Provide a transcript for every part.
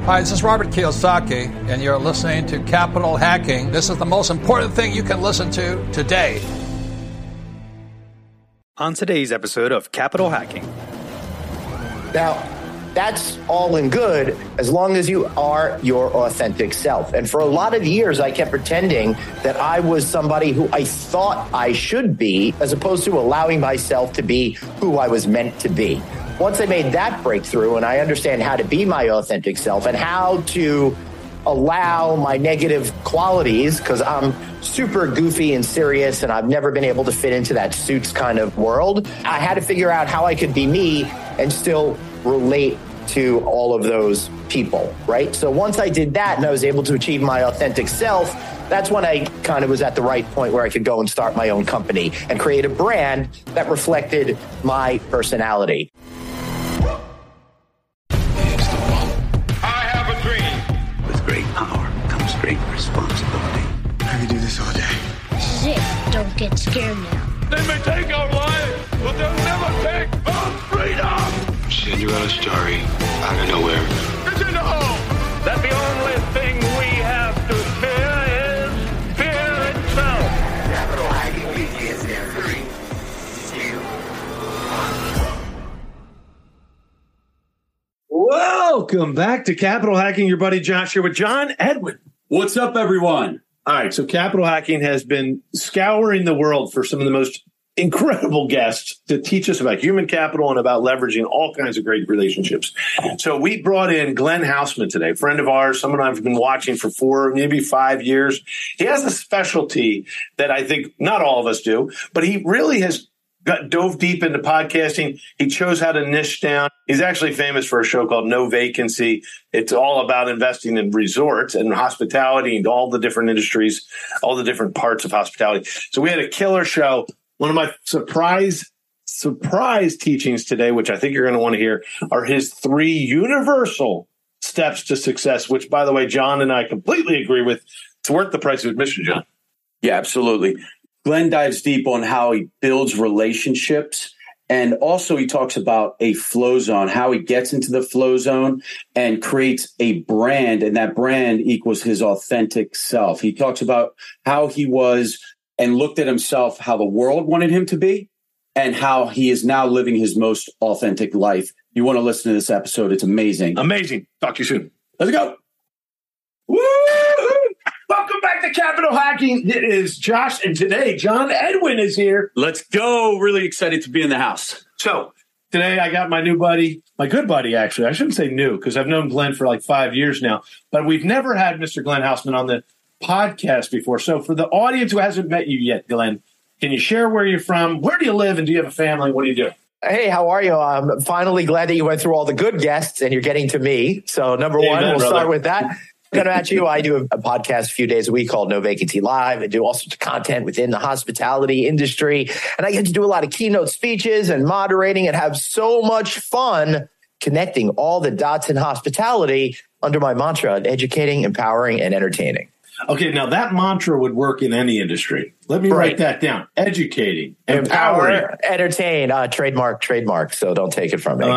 Hi, this is Robert Kiyosaki, and you're listening to Capital Hacking. This is the most important thing you can listen to today. On today's episode of Capital Hacking. Now, that's all and good as long as you are your authentic self. And for a lot of years, I kept pretending that I was somebody who I thought I should be, as opposed to allowing myself to be who I was meant to be. Once I made that breakthrough and I understand how to be my authentic self and how to allow my negative qualities, because I'm super goofy and serious and I've never been able to fit into that Suits kind of world, I had to figure out how I could be me and still relate to all of those people, right? So once I did that and I was able to achieve my authentic self, that's when I kind of was at the right point where I could go and start my own company and create a brand that reflected my personality. Great power comes great responsibility. I could do this all day. This is it. Don't get scared now. They may take our lives, but they'll never take our freedom! Cinderella's story out of nowhere. It's in the hole! That the only thing we have to fear is fear itself. Capital Hacking begins in 3, 2, 1. Welcome back to Capital Hacking. Your buddy Josh here with John Edwin. What's up, everyone? All right, so Capital Hacking has been scouring the world for some of the most incredible guests to teach us about human capital and about leveraging all kinds of great relationships. So we brought in Glenn Hausman today, a friend of ours, someone I've been watching for 4, maybe 5 years. He has a specialty that I think not all of us do, but he really has dove deep into podcasting. He chose how to niche down. He's actually famous for a show called No Vacancy. It's all about investing in resorts and hospitality and all the different industries, all the different parts of hospitality. So we had a killer show. One of my surprise teachings today, which I think you're going to want to hear, are his 3 universal steps to success, which, by the way, John and I completely agree with. It's worth the price of admission, John. Yeah, absolutely. Glenn dives deep on how he builds relationships. And also he talks about a flow zone, how he gets into the flow zone and creates a brand. And that brand equals his authentic self. He talks about how he was and looked at himself, how the world wanted him to be, and how he is now living his most authentic life. You want to listen to this episode. It's amazing. Amazing. Talk to you soon. Let's go. Woo! Welcome back to Capital Hacking. It is Josh, and today John Edwin is here. Let's go. Really excited to be in the house. So today I got my new buddy, my good buddy, actually. I shouldn't say new because I've known Glenn for like 5 years now, but we've never had Mr. Glenn Hausman on the podcast before. So for the audience who hasn't met you yet, Glenn, can you share where you're from? Where do you live? And do you have a family? What do you do? Hey, how are you? I'm finally glad that you went through all the good guests and you're getting to me. So number one, we'll start with that. Coming at you, I do a podcast a few days a week called No Vacancy Live. I do all sorts of content within the hospitality industry. And I get to do a lot of keynote speeches and moderating and have so much fun connecting all the dots in hospitality under my mantra of educating, empowering, and entertaining. Okay, now that mantra would work in any industry. Let me write that down. Educating, empowering, empower, entertain, trademark. So don't take it from me.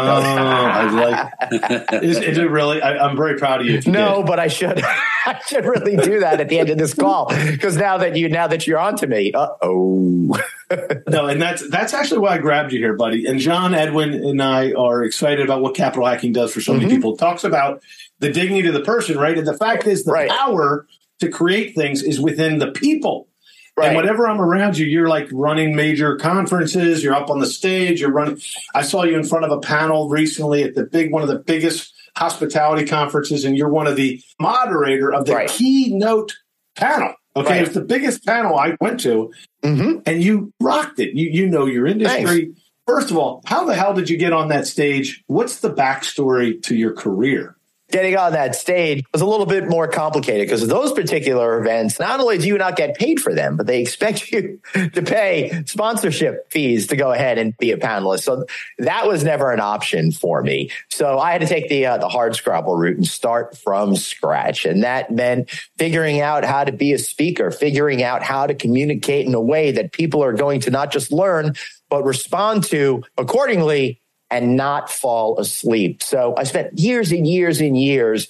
I like. Is it really? I'm very proud of you. No, but I should. I should really do that at the end of this call because now that you're on to me. No, and that's actually why I grabbed you here, buddy. And John Edwin and I are excited about what Capital Hacking does for so many people. It talks about the dignity of the person, right? And the fact is, the power to create things is within the people. Right. And whenever I'm around you, you're like running major conferences. You're up on the stage. You're running. I saw you in front of a panel recently at one of the biggest hospitality conferences, and you're one of the moderator of the keynote panel. Okay, it's the biggest panel I went to, and you rocked it. You know your industry. Thanks. First of all, how the hell did you get on that stage? What's the backstory to your career? Getting on that stage was a little bit more complicated because those particular events, not only do you not get paid for them, but they expect you to pay sponsorship fees to go ahead and be a panelist. So that was never an option for me. So I had to take the hard scrabble route and start from scratch. And that meant figuring out how to be a speaker, figuring out how to communicate in a way that people are going to not just learn, but respond to accordingly and not fall asleep. So I spent years and years and years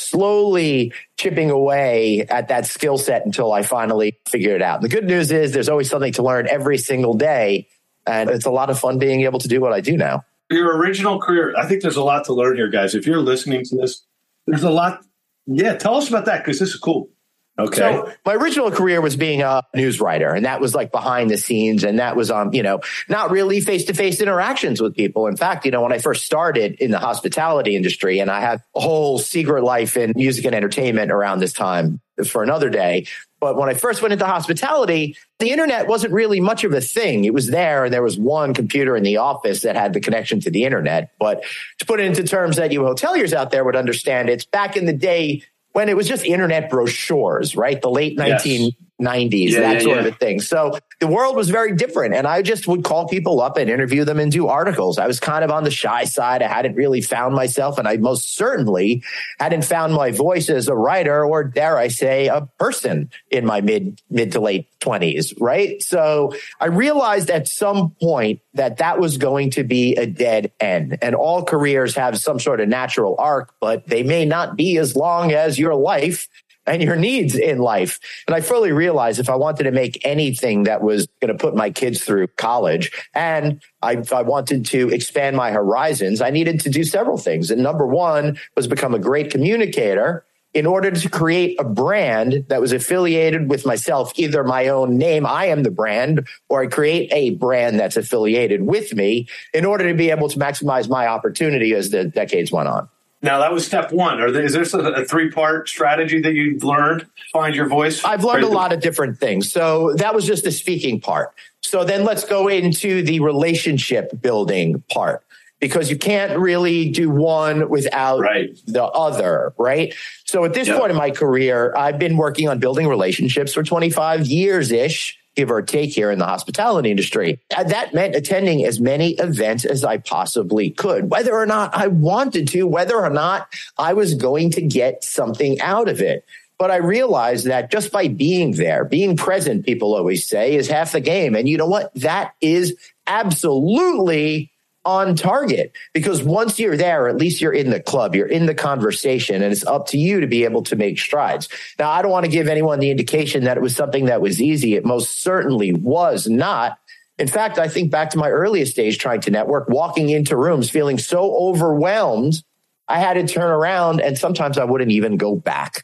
slowly chipping away at that skill set until I finally figured it out. The good news is there's always something to learn every single day. And it's a lot of fun being able to do what I do now. Your original career, I think there's a lot to learn here, guys. If you're listening to this, there's a lot. Yeah, tell us about that because this is cool. Okay. So my original career was being a news writer, and that was like behind the scenes. And that was, not really face-to-face interactions with people. In fact, when I first started in the hospitality industry, and I had a whole secret life in music and entertainment around this time for another day. But when I first went into hospitality, the internet wasn't really much of a thing. It was there, and there was one computer in the office that had the connection to the internet. But to put it into terms that you hoteliers out there would understand, it's back in the day when it was just internet brochures, right? The late 1990s, that sort of a thing. So the world was very different. And I just would call people up and interview them and do articles. I was kind of on the shy side. I hadn't really found myself. And I most certainly hadn't found my voice as a writer, or dare I say, a person in my mid to late 20s, right? So I realized at some point that was going to be a dead end. And all careers have some sort of natural arc, but they may not be as long as your life and your needs in life. And I fully realized if I wanted to make anything that was going to put my kids through college, and I wanted to expand my horizons, I needed to do several things. And number one was become a great communicator in order to create a brand that was affiliated with myself, either my own name, I am the brand, or I create a brand that's affiliated with me in order to be able to maximize my opportunity as the decades went on. Now, that was step one. Is there a three-part strategy that you've learned? Find your voice? I've learned a lot of different things. So that was just the speaking part. So then let's go into the relationship building part, because you can't really do one without the other, right? So at this point in my career, I've been working on building relationships for 25 years-ish, give or take, here in the hospitality industry. That meant attending as many events as I possibly could, whether or not I wanted to, whether or not I was going to get something out of it. But I realized that just by being there, being present, people always say, is half the game. And you know what? That is absolutely on target, because once you're there, at least you're in the club, you're in the conversation, and it's up to you to be able to make strides. Now, I don't want to give anyone the indication that it was something that was easy. It most certainly was not. In fact, I think back to my earliest stage trying to network, walking into rooms, feeling so overwhelmed, I had to turn around, and sometimes I wouldn't even go back,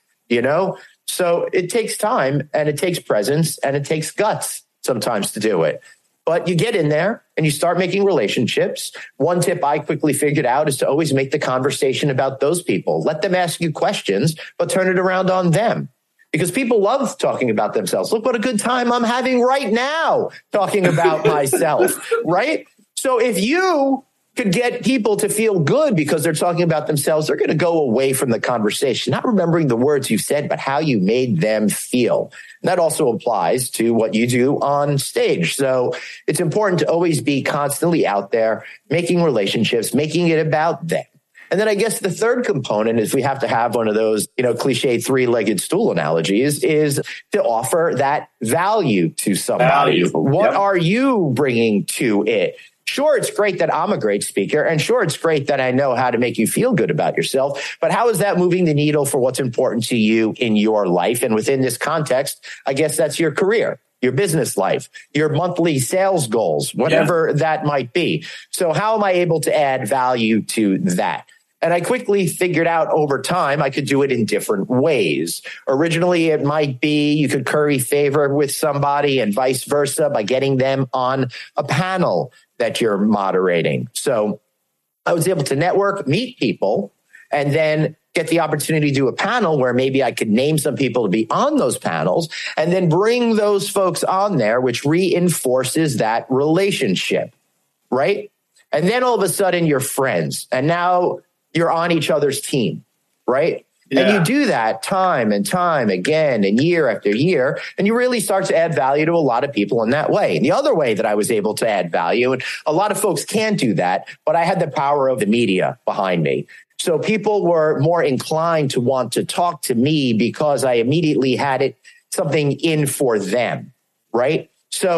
So it takes time, and it takes presence, and it takes guts sometimes to do it. But you get in there and you start making relationships. One tip I quickly figured out is to always make the conversation about those people. Let them ask you questions, but turn it around on them. Because people love talking about themselves. Look what a good time I'm having right now talking about myself, right? So if you could get people to feel good because they're talking about themselves, they're going to go away from the conversation, not remembering the words you said, but how you made them feel. And that also applies to what you do on stage. So it's important to always be constantly out there, making relationships, making it about them. And then I guess the third component is we have to have one of those, cliche three-legged stool analogies, is to offer that value to somebody. What are you bringing to it? Sure, it's great that I'm a great speaker, and sure, it's great that I know how to make you feel good about yourself, but how is that moving the needle for what's important to you in your life? And within this context, I guess that's your career, your business life, your monthly sales goals, whatever that might be. So how am I able to add value to that? And I quickly figured out over time, I could do it in different ways. Originally, it might be you could curry favor with somebody and vice versa by getting them on a panel that you're moderating. So I was able to network, meet people, and then get the opportunity to do a panel where maybe I could name some people to be on those panels and then bring those folks on there, which reinforces that relationship, right? And then all of a sudden you're friends, and now you're on each other's team, right? Yeah. And you do that time and time again and year after year, and you really start to add value to a lot of people in that way. And the other way that I was able to add value, and a lot of folks can't do that, but I had the power of the media behind me. So people were more inclined to want to talk to me because I immediately had something in for them, right? So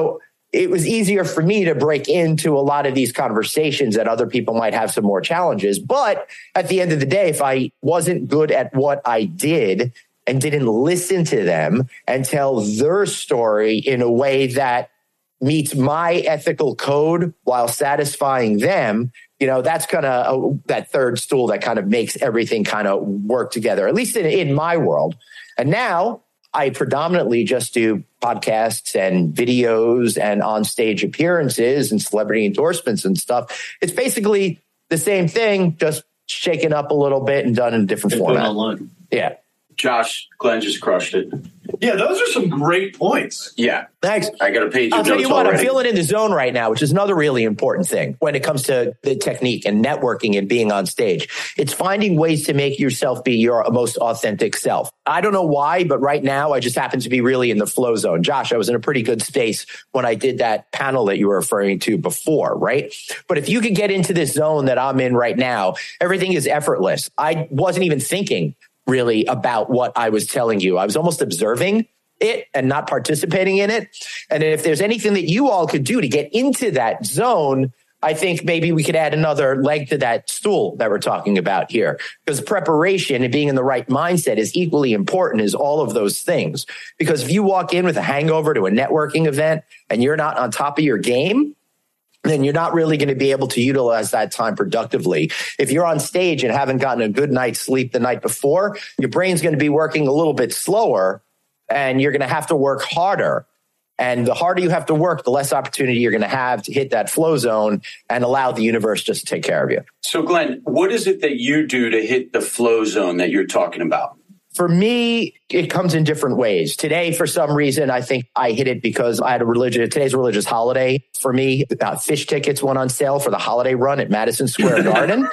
it was easier for me to break into a lot of these conversations that other people might have some more challenges. But at the end of the day, if I wasn't good at what I did and didn't listen to them and tell their story in a way that meets my ethical code while satisfying them, that's kind of that third stool that kind of makes everything kind of work together, at least in my world. And now I predominantly just do podcasts and videos and on-stage appearances and celebrity endorsements and stuff. It's basically the same thing, just shaken up a little bit and done in a different format. Online. Yeah. Josh, Glenn just crushed it. Yeah, those are some great points. Yeah. Thanks. I got a page of I'll tell you notes what, already. I'm feeling in the zone right now, which is another really important thing when it comes to the technique and networking and being on stage. It's finding ways to make yourself be your most authentic self. I don't know why, but right now I just happen to be really in the flow zone. Josh, I was in a pretty good space when I did that panel that you were referring to before, right? But if you could get into this zone that I'm in right now, everything is effortless. I wasn't even thinking really about what I was telling you. I was almost observing it and not participating in it. And if there's anything that you all could do to get into that zone, I think maybe we could add another leg to that stool that we're talking about here, because preparation and being in the right mindset is equally important as all of those things. Because if you walk in with a hangover to a networking event and you're not on top of your game, then you're not really going to be able to utilize that time productively. If you're on stage and haven't gotten a good night's sleep the night before, your brain's going to be working a little bit slower and you're going to have to work harder. And the harder you have to work, the less opportunity you're going to have to hit that flow zone and allow the universe just to take care of you. So, Glenn, what is it that you do to hit the flow zone that you're talking about? For me, it comes in different ways. Today, for some reason, I think I hit it because I had today's a religious holiday for me. Fish tickets went on sale for the holiday run at Madison Square Garden.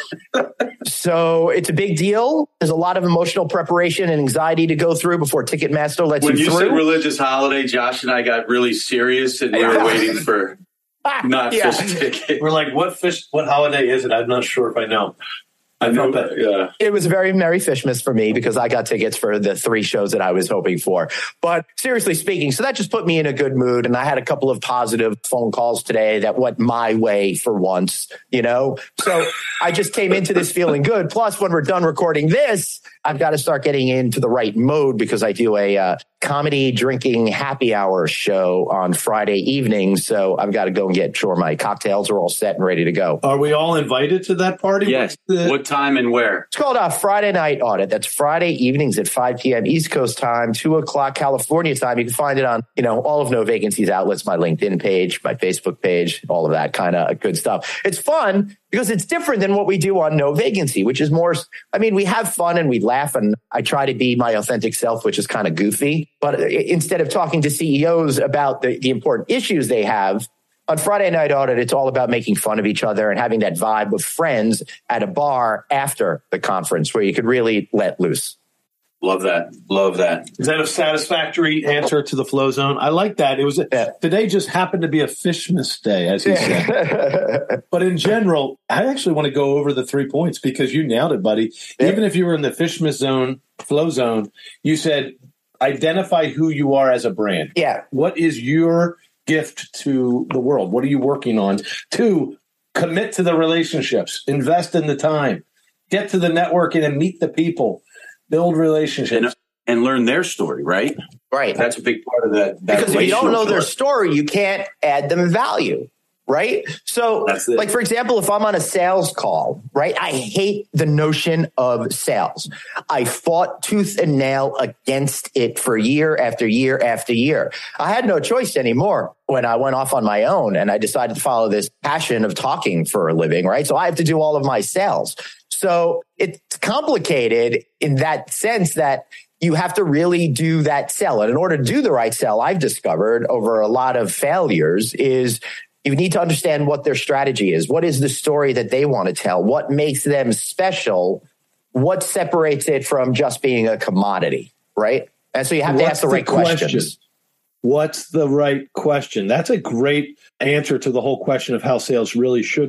So it's a big deal. There's a lot of emotional preparation and anxiety to go through before Ticketmaster lets you through. When you said religious holiday, Josh and I got really serious and we were waiting for fish ticket. We're like, what holiday is it? I'm not sure if I know. I know that. Yeah. It was a very Merry Fishmas for me because I got tickets for the 3 shows that I was hoping for. But seriously speaking, so that just put me in a good mood. And I had a couple of positive phone calls today that went my way for once, So I just came into this feeling good. Plus, when we're done recording this, I've got to start getting into the right mode because I do a comedy drinking happy hour show on Friday evening. So I've got to go and get sure my cocktails are all set and ready to go. Are we all invited to that party? Yes. What time and where? It's called a Friday Night Audit. That's Friday evenings at 5 p.m. East Coast time, 2 o'clock California time. You can find it on, all of No Vacancies outlets, my LinkedIn page, my Facebook page, all of that kind of good stuff. It's fun because it's different than what we do on No Vacancy, which is more, we have fun and we laugh and I try to be my authentic self, which is kind of goofy. But instead of talking to CEOs about the important issues they have, on Friday Night Audit, it's all about making fun of each other and having that vibe of friends at a bar after the conference where you could really let loose. Love that. Love that. Is that a satisfactory answer to the flow zone? I like that. It was today just happened to be a Fishmas day, as he said. But in general, I actually want to go over the 3 points because you nailed it, buddy. Yeah. Even if you were in the Fishmas zone, flow zone, you said identify who you are as a brand. Yeah. What is your gift to the world? What are you working on? 2, commit to the relationships, invest in the time, get to the networking and meet the people, build relationships. And learn their story, right? Right. That's a big part of that because if you don't know their story, you can't add them value. Right. So like, for example, if I'm on a sales call, right, I hate the notion of sales. I fought tooth and nail against it for year after year after year. I had no choice anymore when I went off on my own and I decided to follow this passion of talking for a living. Right. So I have to do all of my sales. So it's complicated in that sense that you have to really do that sell. And in order to do the right sell, I've discovered over a lot of failures is you need to understand what their strategy is. What is the story that they want to tell? What makes them special? What separates it from just being a commodity, right? And so you have to ask the right questions. What's the right question? That's a great answer to the whole question of how sales really should work.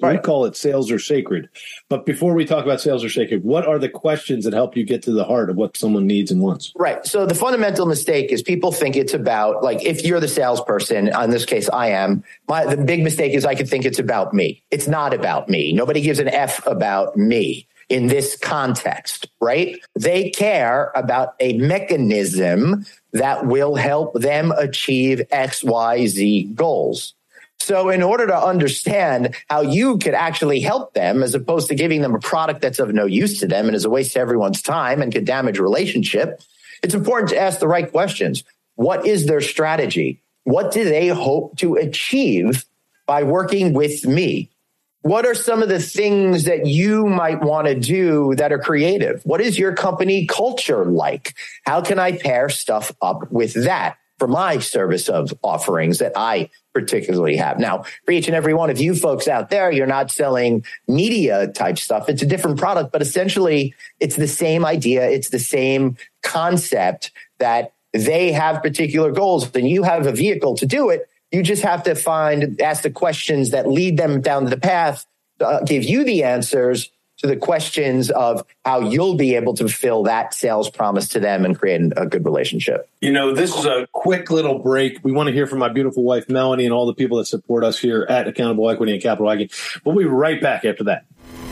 We call it Sales Are Sacred. But before we talk about Sales Are Sacred, what are the questions that help you get to the heart of what someone needs and wants? Right. So the fundamental mistake is people think it's about, like, if you're the salesperson, in this case, I am, the big mistake is I could think it's about me. It's not about me. Nobody gives an F about me in this context, right? They care about a mechanism that will help them achieve X, Y, Z goals. So in order to understand how you could actually help them, as opposed to giving them a product that's of no use to them and is a waste of everyone's time and could damage a relationship, it's important to ask the right questions. What is their strategy? What do they hope to achieve by working with me? What are some of the things that you might want to do that are creative? What is your company culture like? How can I pair stuff up with that for my service of offerings that I particularly have? Now, for each and every one of you folks out there, you're not selling media type stuff. It's a different product, but essentially it's the same idea. It's the same concept that they have particular goals and you have a vehicle to do it. You just have to ask the questions that lead them down the path, give you the answers to the questions of how you'll be able to fulfill that sales promise to them and create a good relationship. You know, this is a quick little break. We want to hear from my beautiful wife, Melanie, and all the people that support us here at Accountable Equity and Capital Hacking. We'll be right back after that.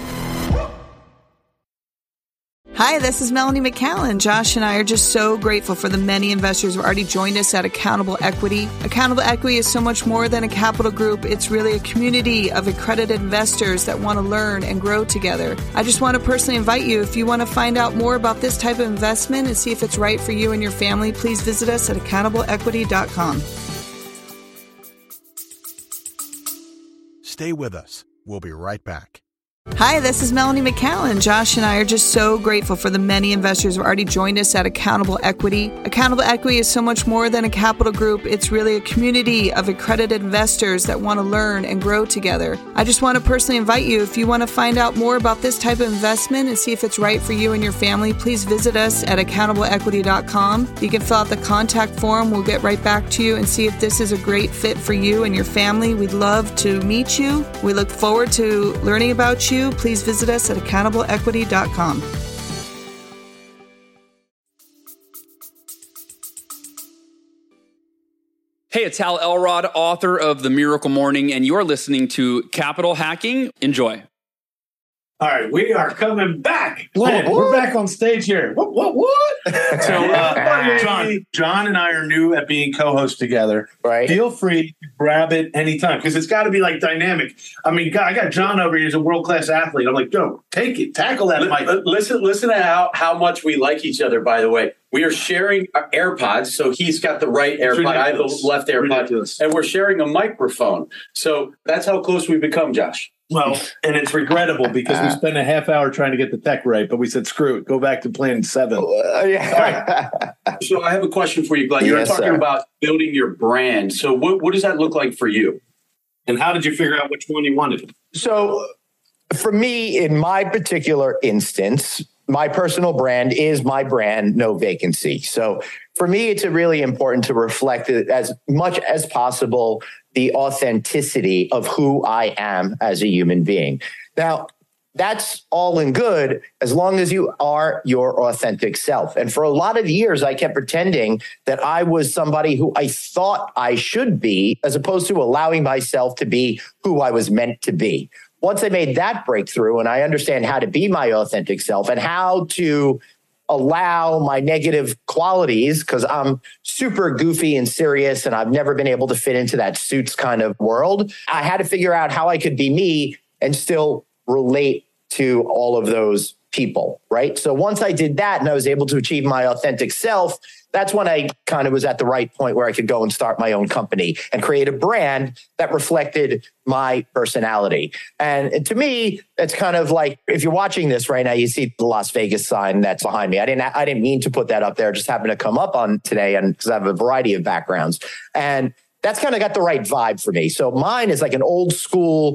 Hi, this is Melanie McCallan. Josh and I are just so grateful for the many investors who have already joined us at Accountable Equity. Accountable Equity is so much more than a capital group. It's really a community of accredited investors that want to learn and grow together. I just want to personally invite you, if you want to find out more about this type of investment and see if it's right for you and your family, please visit us at accountableequity.com. Stay with us. We'll be right back. Hi, this is Melanie McCallan. Josh and I are just so grateful for the many investors who have already joined us at Accountable Equity. Accountable Equity is so much more than a capital group. It's really a community of accredited investors that want to learn and grow together. I just want to personally invite you, if you want to find out more about this type of investment and see if it's right for you and your family, please visit us at accountableequity.com. You can fill out the contact form. We'll get right back to you and see if this is a great fit for you and your family. We'd love to meet you. We look forward to learning about you. Please visit us at accountableequity.com. Hey, it's Hal Elrod, author of The Miracle Morning, and you're listening to Capital Hacking. Enjoy. All right, we are coming back. Glenn, we're back on stage here. What? So, John and I are new at being co-hosts together. Right. Feel free to grab it anytime because it's got to be like dynamic. I mean, I got John over here. He's a world-class athlete. I'm like, Joe, take it. Tackle that mic. Listen to how much we like each other, by the way. We are sharing AirPods, so he's got the right AirPod. I have the left AirPod. And we're sharing a microphone. So that's how close we've become, Josh. Well, and it's regrettable because we spent a half hour trying to get the tech right, but we said, screw it, go back to plan 7. Yeah. All right. So I have a question for you, Glenn. You're talking about building your brand. So what does that look like for you? And how did you figure out which one you wanted? So for me, in my particular instance, my personal brand is my brand, no vacancy. So for me, it's really important to reflect as much as possible the authenticity of who I am as a human being. Now, that's all in good as long as you are your authentic self. And for a lot of years, I kept pretending that I was somebody who I thought I should be, as opposed to allowing myself to be who I was meant to be. Once I made that breakthrough and I understand how to be my authentic self and how to allow my negative qualities, because I'm super goofy and serious and I've never been able to fit into that Suits kind of world, I had to figure out how I could be me and still relate to all of those people, right? So once I did that and I was able to achieve my authentic self, that's when I kind of was at the right point where I could go and start my own company and create a brand that reflected my personality. And to me, it's kind of like, if you're watching this right now, you see the Las Vegas sign that's behind me. I didn't mean to put that up there. It just happened to come up on today, and because I have a variety of backgrounds. And that's kind of got the right vibe for me. So mine is like an old school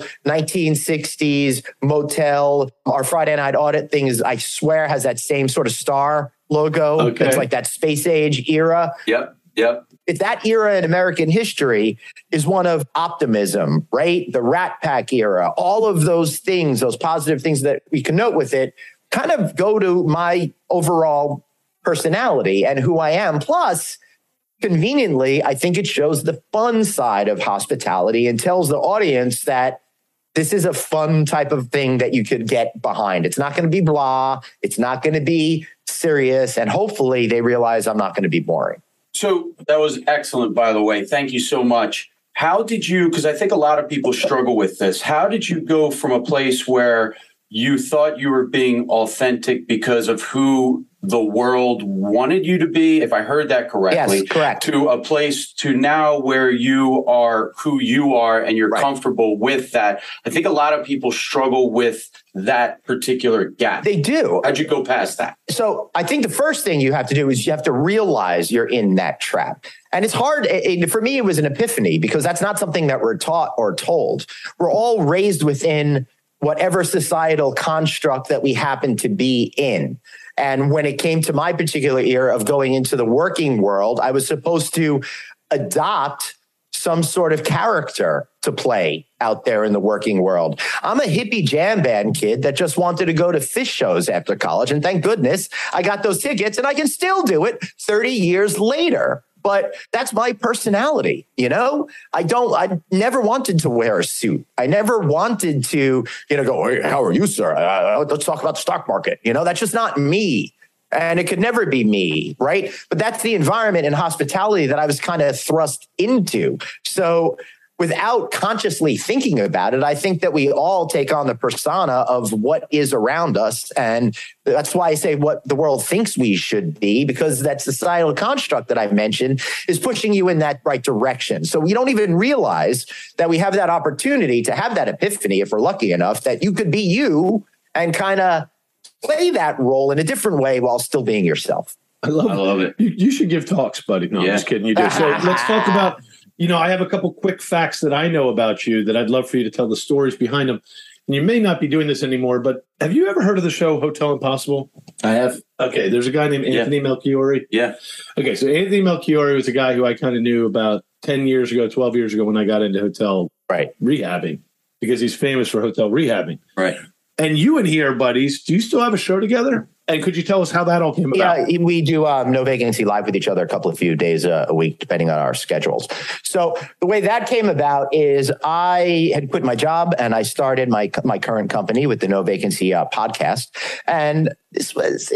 1960s motel. Our Friday night audit thing is, I swear, has that same sort of star logo. Okay. It's like that space age era. Yep. that era in American history is one of optimism, right? The Rat Pack era, all of those things, those positive things that we can note with it kind of go to my overall personality and who I am. Plus, conveniently, I think it shows the fun side of hospitality and tells the audience that this is a fun type of thing that you could get behind. It's not going to be blah. It's not going to be serious. And hopefully they realize I'm not going to be boring. So that was excellent, by the way. Thank you so much. How did you, because I think a lot of people struggle with this, how did you go from a place where you thought you were being authentic because of who the world wanted you to be, if I heard that correctly, yes, correct, to a place to now where you are who you are and you're comfortable with that? I think a lot of people struggle with that particular gap. They do. How'd you go past that? So I think the first thing you have to do is you have to realize you're in that trap. And it's hard. For me, it was an epiphany because that's not something that we're taught or told. We're all raised within whatever societal construct that we happen to be in. And when it came to my particular era of going into the working world, I was supposed to adopt some sort of character to play out there in the working world. I'm a hippie jam band kid that just wanted to go to Phish shows after college. And thank goodness I got those tickets and I can still do it 30 years later. But that's my personality, you know? I never wanted to wear a suit. I never wanted to, go, hey, how are you, sir? Let's talk about the stock market. That's just not me. And it could never be me, right? But that's the environment in hospitality that I was kind of thrust into. So without consciously thinking about it, I think that we all take on the persona of what is around us. And that's why I say what the world thinks we should be, because that societal construct that I've mentioned is pushing you in that right direction. So we don't even realize that we have that opportunity to have that epiphany, if we're lucky enough, that you could be you and kind of play that role in a different way while still being yourself. I love it. You should give talks, buddy. No, I'm just kidding. You do. So let's talk about, I have a couple quick facts that I know about you that I'd love for you to tell the stories behind them. And you may not be doing this anymore, but have you ever heard of the show Hotel Impossible? I have. Okay. There's a guy named Anthony Melchiori. Yeah. Okay. So Anthony Melchiori was a guy who I kind of knew about 10 years ago, 12 years ago when I got into hotel rehabbing, because he's famous for hotel rehabbing. Right. And you and he are buddies. Do you still have a show together? And could you tell us how that all came about? Yeah, we do No Vacancy live with each other a few days a week, depending on our schedules. So the way that came about is I had quit my job and I started my current company with the No Vacancy podcast. And this was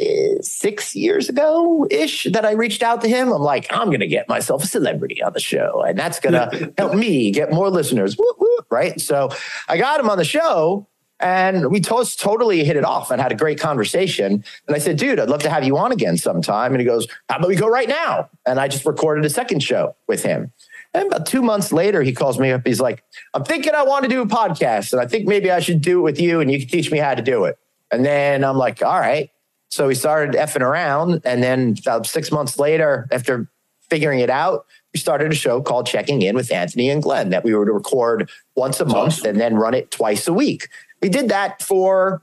6 years ago-ish that I reached out to him. I'm like, I'm going to get myself a celebrity on the show, and that's going to help me get more listeners. Woo, woo, right? So I got him on the show. And we totally hit it off and had a great conversation. And I said, dude, I'd love to have you on again sometime. And he goes, how about we go right now? And I just recorded a second show with him. And about 2 months later, he calls me up. He's like, I'm thinking I want to do a podcast. And I think maybe I should do it with you and you can teach me how to do it. And then I'm like, all right. So we started effing around. And then about 6 months later, after figuring it out, we started a show called Checking In with Anthony and Glenn that we were to record once a month and then run it twice a week. We did that for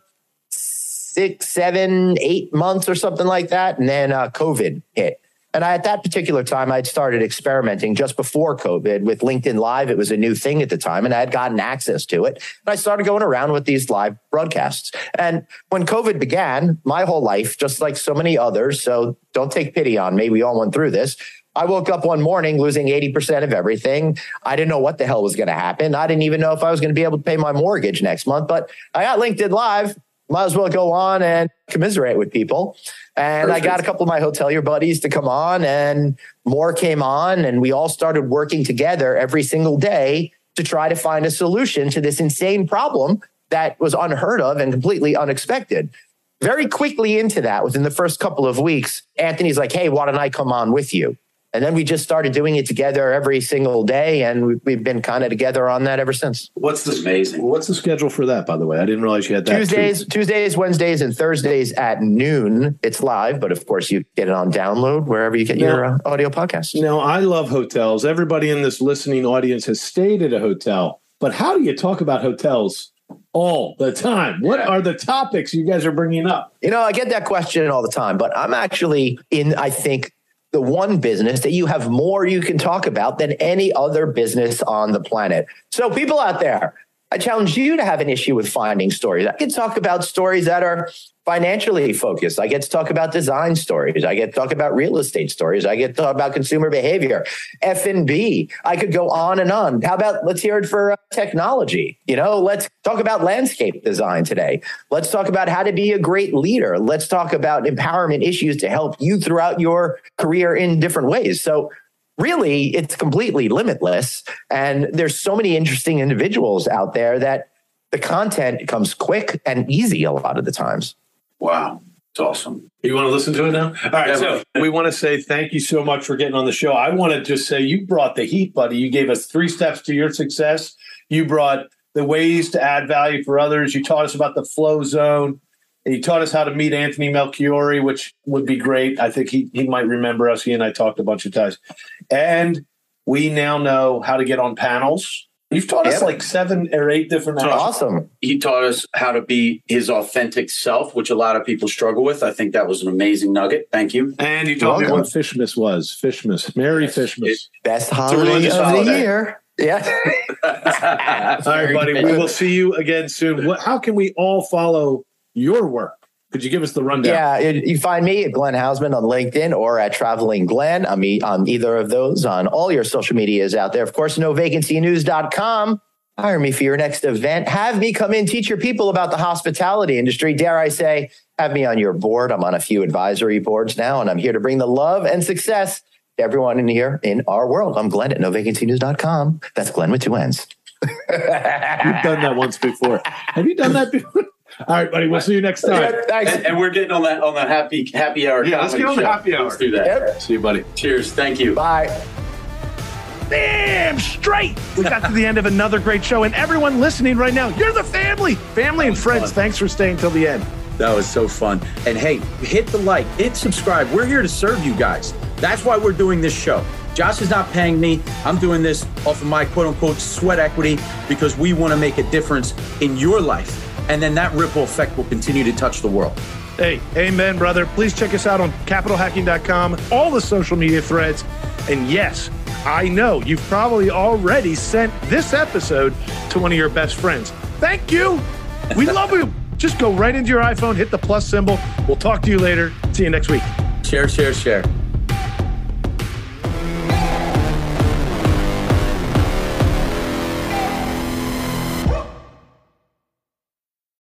6, 7, 8 months or something like that. And then COVID hit. And at that particular time, I'd started experimenting just before COVID with LinkedIn Live. It was a new thing at the time, and I had gotten access to it. And I started going around with these live broadcasts. And when COVID began, my whole life, just like so many others, so don't take pity on me, we all went through this. I woke up one morning losing 80% of everything. I didn't know what the hell was going to happen. I didn't even know if I was going to be able to pay my mortgage next month, but I got LinkedIn Live. Might as well go on and commiserate with people. And Perfect. I got a couple of my hotelier buddies to come on, and more came on, and we all started working together every single day to try to find a solution to this insane problem that was unheard of and completely unexpected. Very quickly into that, within the first couple of weeks, Anthony's like, hey, why don't I come on with you? And then we just started doing it together every single day, and we've been kind of together on that ever since. What's the schedule for that, by the way? I didn't realize you had that. Tuesdays, Wednesdays, and Thursdays at noon. It's live, but of course you get it on download wherever you get your audio podcasts. Now, I love hotels. Everybody in this listening audience has stayed at a hotel, but how do you talk about hotels all the time? What are the topics you guys are bringing up? I get that question all the time, but I'm actually I think, the one business that you have more you can talk about than any other business on the planet. So people out there, I challenge you to have an issue with finding stories. I can talk about stories that are financially focused. I get to talk about design stories. I get to talk about real estate stories. I get to talk about consumer behavior, F&B. I could go on and on. How about let's hear it for technology? Let's talk about landscape design today. Let's talk about how to be a great leader. Let's talk about empowerment issues to help you throughout your career in different ways. So really, it's completely limitless. And there's so many interesting individuals out there that the content comes quick and easy a lot of the times. Wow. It's awesome. You want to listen to it now? All right. So we want to say thank you so much for getting on the show. I want to just say you brought the heat, buddy. You gave us 3 steps to your success. You brought the ways to add value for others. You taught us about the flow zone. And you taught us how to meet Anthony Melchiori, which would be great. I think he might remember us. He and I talked a bunch of times. And we now know how to get on panels. You've taught us like 7 or 8 different actions. Awesome. He taught us how to be his authentic self, which a lot of people struggle with. I think that was an amazing nugget. Thank you. And you told me what Fishmas was. Fishmas. Merry Fishmas. Best holiday of the year. Yeah. All right, buddy. We will see you again soon. How can we all follow your work? Could you give us the rundown? Yeah, you find me at Glenn Hausman on LinkedIn or at Traveling Glenn. I'm on either of those on all your social medias out there. Of course, novacancynews.com. Hire me for your next event. Have me come in, teach your people about the hospitality industry. Dare I say, have me on your board. I'm on a few advisory boards now, and I'm here to bring the love and success to everyone in here in our world. I'm Glenn at novacancynews.com. That's Glenn with 2 N's. You've done that once before. Have you done that before? All right, buddy. We'll see you next time. Thanks. And we're getting on the happy hour. Yeah, let's get on the happy hour. Let's do that. Yep. See you, buddy. Cheers. Thank you. Bye. Damn straight. We got to the end of another great show, and everyone listening right now, you're the family and friends. Fun. Thanks for staying till the end. That was so fun. And hey, hit the like, hit subscribe. We're here to serve you guys. That's why we're doing this show. Josh is not paying me. I'm doing this off of my quote unquote sweat equity because we want to make a difference in your life. And then that ripple effect will continue to touch the world. Hey, amen, brother. Please check us out on capitalhacking.com, all the social media threads. And yes, I know you've probably already sent this episode to one of your best friends. Thank you. We love you. Just go right into your iPhone, hit the plus symbol. We'll talk to you later. See you next week. Share, share, share.